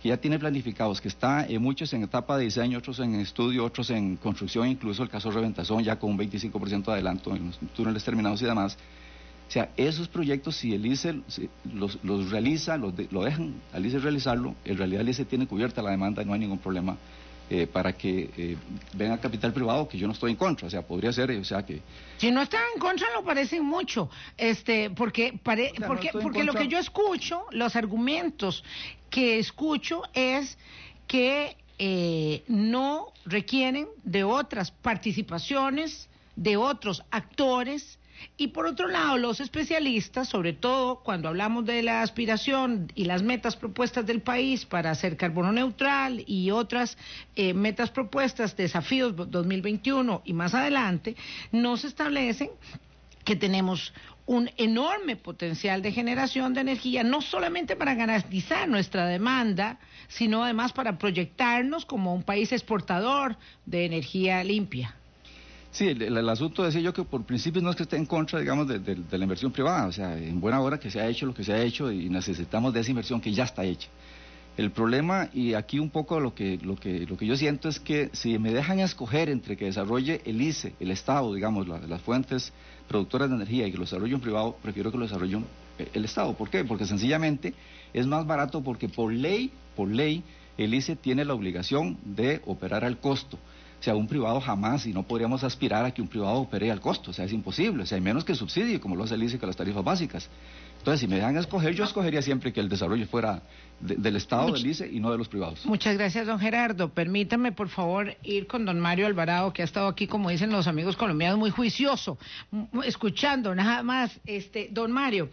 que ya tiene planificados, que está muchos en etapa de diseño, otros en estudio, otros en construcción, incluso el caso Reventazón ya con un 25% de adelanto en los túneles terminados y demás. O sea, esos proyectos, si el ICE los realiza, lo dejan al ICE realizarlo, en realidad el ICE tiene cubierta la demanda y no hay ningún problema para que venga capital privado, que yo no estoy en contra, o sea, podría ser, o sea que... Si no están en contra, lo parecen mucho, porque lo que yo escucho, los argumentos que escucho es que no requieren de otras participaciones, de otros actores. Y por otro lado, los especialistas, sobre todo cuando hablamos de la aspiración y las metas propuestas del país para ser carbono neutral y otras metas propuestas, desafíos 2021 y más adelante, nos establecen que tenemos un enorme potencial de generación de energía, no solamente para garantizar nuestra demanda, sino además para proyectarnos como un país exportador de energía limpia. Sí, el asunto decía yo que por principio no es que esté en contra, digamos, de la inversión privada, o sea, en buena hora que se ha hecho lo que se ha hecho y necesitamos de esa inversión que ya está hecha. El problema, y aquí un poco lo que yo siento es que si me dejan escoger entre que desarrolle el ICE, el Estado, digamos, las fuentes productoras de energía y que lo desarrolle un privado, prefiero que lo desarrolle el Estado. ¿Por qué? Porque sencillamente es más barato porque por ley, el ICE tiene la obligación de operar al costo. O sea, un privado jamás, y no podríamos aspirar a que un privado opere al costo, o sea, es imposible, o sea, hay menos que subsidio, como lo hace el ICE con las tarifas básicas. Entonces, si me dejan escoger, yo escogería siempre que el desarrollo fuera del Estado, del ICE, y no de los privados. Muchas gracias, don Gerardo. Permítame, por favor, ir con don Mario Alvarado, que ha estado aquí, como dicen los amigos colombianos, muy juicioso, escuchando nada más. Don Mario,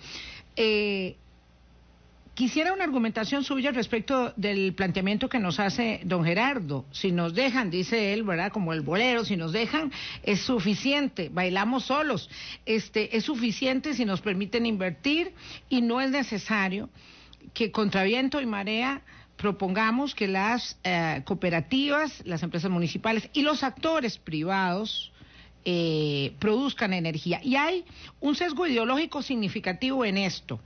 quisiera una argumentación suya respecto del planteamiento que nos hace don Gerardo. Si nos dejan, dice él, ¿verdad? Como el bolero, si nos dejan, es suficiente, bailamos solos. Es suficiente si nos permiten invertir y no es necesario que contra viento y marea propongamos que las cooperativas, las empresas municipales y los actores privados produzcan energía. Y hay un sesgo ideológico significativo en esto.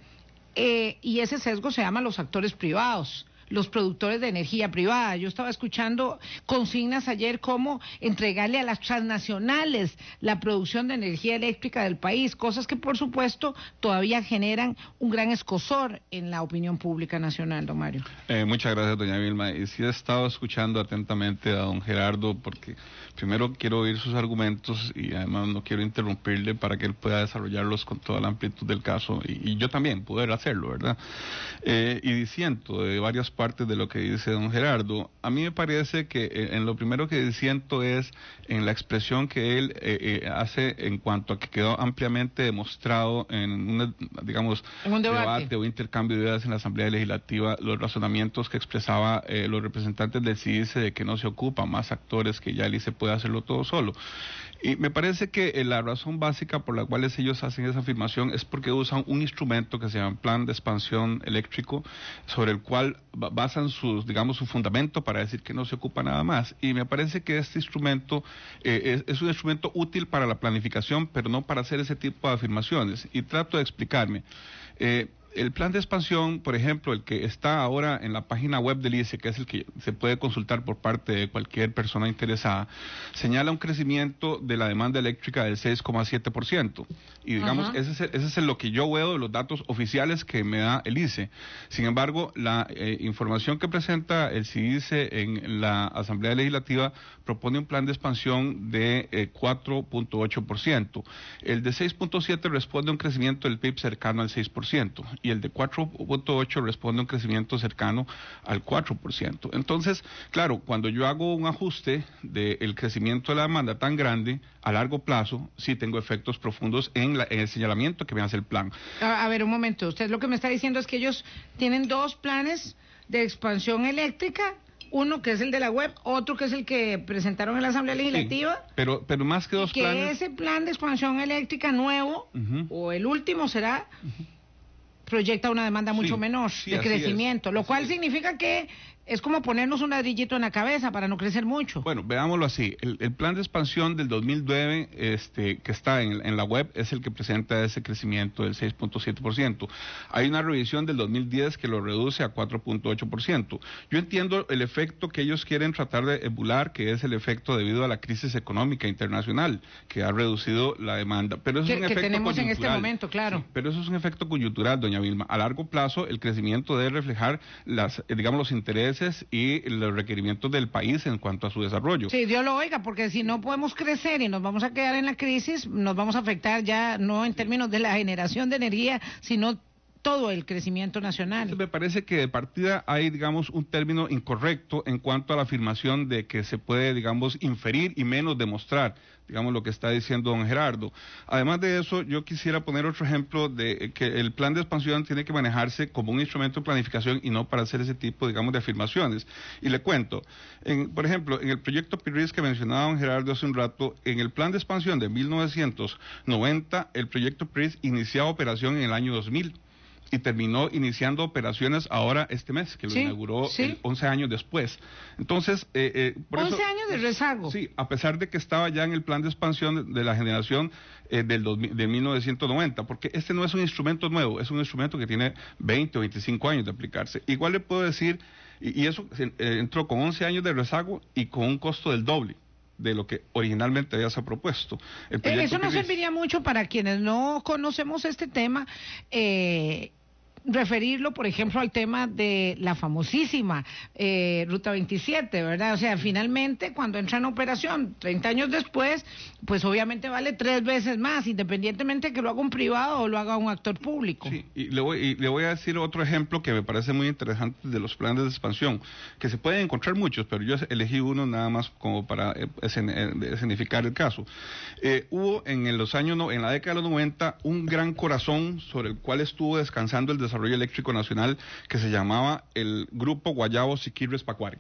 Y ese sesgo se llama los actores privados, los productores de energía privada. Yo estaba escuchando consignas ayer como entregarle a las transnacionales la producción de energía eléctrica del país, cosas que por supuesto todavía generan un gran escozor en la opinión pública nacional, don Mario. Muchas gracias, doña Vilma. Y sí he estado escuchando atentamente a don Gerardo, porque primero quiero oír sus argumentos y además no quiero interrumpirle para que él pueda desarrollarlos con toda la amplitud del caso y yo también poder hacerlo, ¿verdad? Y disiento de varias partes de lo que dice don Gerardo. A mí me parece que en lo primero que disiento es en la expresión que él hace en cuanto a que quedó ampliamente demostrado en un debate o intercambio de ideas en la Asamblea Legislativa, los razonamientos que expresaba los representantes del CIDICE de que no se ocupan más actores, que ya el ICE puede hacerlo todo solo. Y me parece que la razón básica por la cual ellos hacen esa afirmación es porque usan un instrumento que se llama Plan de Expansión Eléctrico, sobre el cual basan su fundamento para decir que no se ocupa nada más. Y me parece que este instrumento es un instrumento útil para la planificación, pero no para hacer ese tipo de afirmaciones. Y trato de explicarme. El plan de expansión, por ejemplo, el que está ahora en la página web del ICE, que es el que se puede consultar por parte de cualquier persona interesada, señala un crecimiento de la demanda eléctrica del 6,7%. Y digamos, ese es lo que yo veo de los datos oficiales que me da el ICE. Sin embargo, la información que presenta el CIDICE en la Asamblea Legislativa propone un plan de expansión de 4,8%. El de 6,7% responde a un crecimiento del PIB cercano al 6%. Y el de 4,8 responde a un crecimiento cercano al 4%. Entonces, claro, cuando yo hago un ajuste del crecimiento de la demanda tan grande, a largo plazo, sí tengo efectos profundos en el señalamiento que me hace el plan. A ver, un momento, usted lo que me está diciendo es que ellos tienen dos planes de expansión eléctrica, uno que es el de la web, otro que es el que presentaron en la Asamblea Legislativa. Sí, pero más que dos planes... que ese plan de expansión eléctrica nuevo, o el último será... proyecta una demanda mucho menor de crecimiento, lo cual significa que es como ponernos un ladrillito en la cabeza para no crecer mucho. Bueno, veámoslo así. El plan de expansión del 2009, que está en la web, es el que presenta ese crecimiento del 6.7%. Hay una revisión del 2010 que lo reduce a 4.8%. Yo entiendo el efecto que ellos quieren tratar de emular, que es el efecto debido a la crisis económica internacional, que ha reducido la demanda. Pero eso es un efecto tenemos coyuntural. En este momento, claro. Sí, pero eso es un efecto coyuntural, doña Vilma. A largo plazo, el crecimiento debe reflejar los intereses y los requerimientos del país en cuanto a su desarrollo. Sí, Dios lo oiga, porque si no podemos crecer y nos vamos a quedar en la crisis, nos vamos a afectar ya no en términos de la generación de energía, sino todo el crecimiento nacional. Entonces, me parece que de partida hay, digamos, un término incorrecto en cuanto a la afirmación de que se puede, digamos, inferir y menos demostrar, digamos, lo que está diciendo don Gerardo. Además de eso, yo quisiera poner otro ejemplo de que el plan de expansión tiene que manejarse como un instrumento de planificación y no para hacer ese tipo, digamos, de afirmaciones. Y le cuento, por ejemplo, en el proyecto PIRIS que mencionaba don Gerardo hace un rato, en el plan de expansión de 1990, el proyecto PIRIS iniciaba operación en el año 2000. Y terminó iniciando operaciones ahora este mes, que lo inauguró 11 años después. Entonces, por 11 eso, años de rezago. Sí, a pesar de que estaba ya en el plan de expansión de la generación de 1990, porque este no es un instrumento nuevo, es un instrumento que tiene 20 o 25 años de aplicarse. Igual le puedo decir, y eso entró con 11 años de rezago y con un costo del doble de lo que originalmente había se propuesto. Eso no serviría mucho para quienes no conocemos este tema, referirlo, por ejemplo, al tema de la famosísima Ruta 27, ¿verdad? O sea, finalmente, cuando entra en operación, 30 años después, pues obviamente vale 3 veces más, independientemente de que lo haga un privado o lo haga un actor público. Sí, y le voy a decir otro ejemplo que me parece muy interesante de los planes de expansión, que se pueden encontrar muchos, pero yo elegí uno nada más como para escenificar el caso. Hubo en la década de los 90 un gran corazón sobre el cual estuvo descansando el desarrollo eléctrico nacional, que se llamaba el Grupo Guayabo Siquirres Pacuare.